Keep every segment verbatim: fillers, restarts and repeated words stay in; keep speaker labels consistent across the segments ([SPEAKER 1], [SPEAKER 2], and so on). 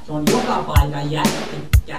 [SPEAKER 1] Se on joka paikan jättikkä.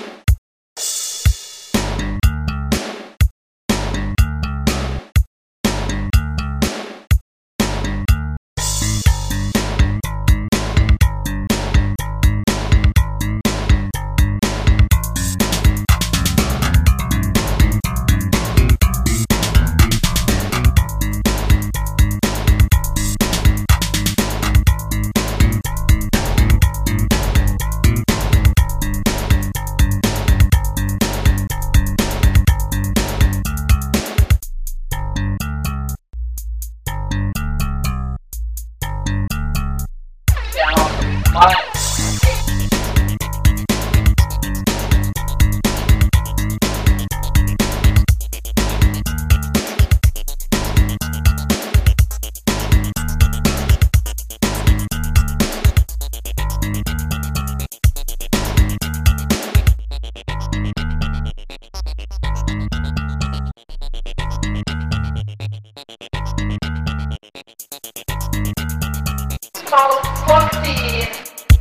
[SPEAKER 2] Palut kotiin!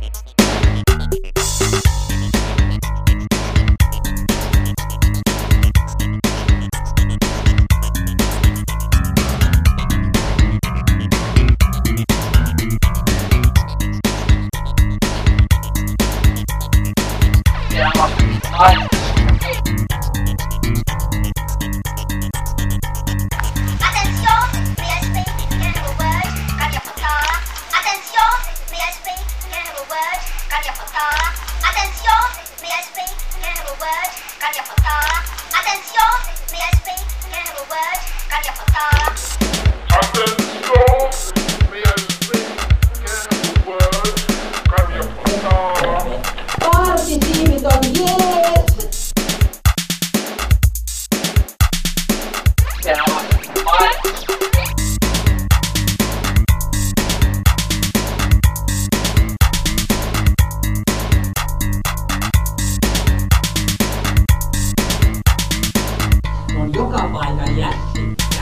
[SPEAKER 1] Partitiimit on jees! Se on joka paikan jättikkä.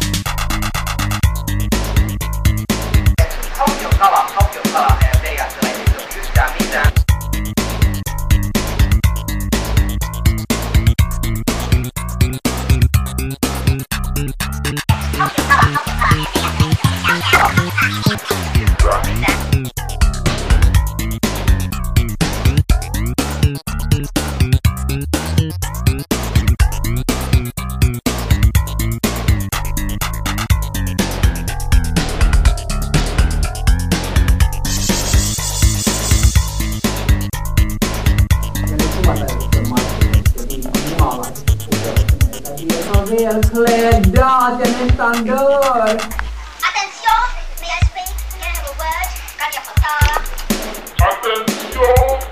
[SPEAKER 3] Haukiokala, haukiokala, teijät ei ole yhtään mitään.
[SPEAKER 1] Välklädda, den nästan dör.
[SPEAKER 4] Attention, may I speak? Can I have a word? Kan jag få tala?
[SPEAKER 2] Attention!